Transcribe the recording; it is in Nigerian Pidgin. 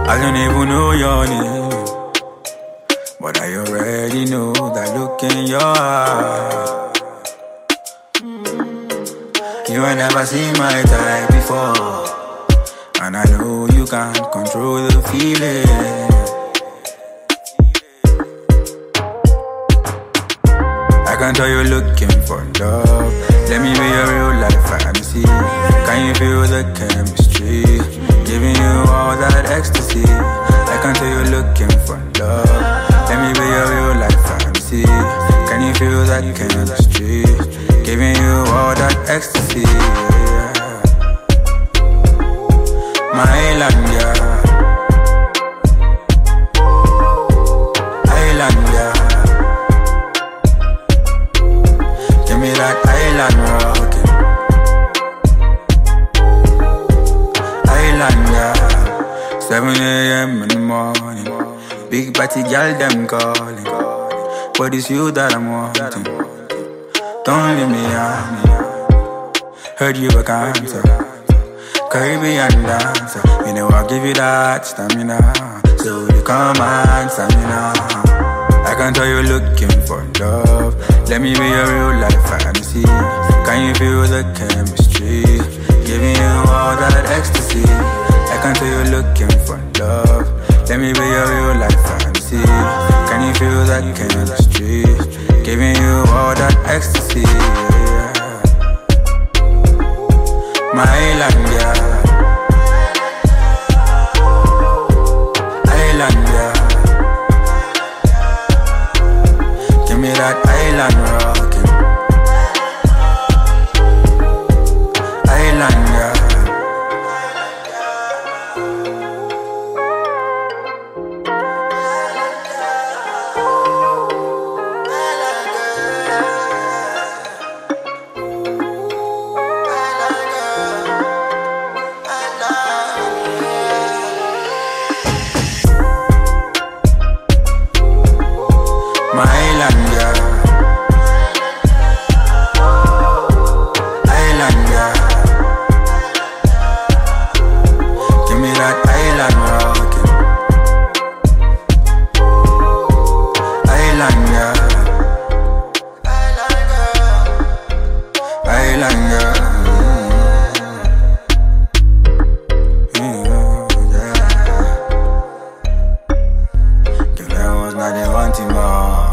I don't even know your name, but I already know that look in your eye. You ain't never seen my type before, and I know you can't control the feeling. I can tell you're looking for love. Let me be a real life fantasy. Can you feel the chemistry? Giving you all that ecstasy. I can tell you're looking for love. Let me be a real life fantasy. Can you feel that chemistry? Giving you all that ecstasy. My island, yeah. Island, yeah. Give me that island rockin'. Island, yeah. 7 a.m. in the morning. Big batty girl, them calling. But it's you that I'm wanting. Don't leave me hanging. Heard you a cancer, Caribbean dancer. You know I'll give you that stamina. So you come and stamina. I can tell you're looking for love. Let me be a real life fantasy. Can you feel the chemistry? Giving you all that ecstasy. I can tell you're looking for love. Let me be a real life fantasy. Can you feel that chemistry? Giving you all that ecstasy. My island, yeah. Island, yeah. Give me that island rockin'. Island, yeah. My island, yeah. Island, yeah. Give me that island rockin'. Island, yeah. Island, yeah. Yeah. Girl, I was not the one to more.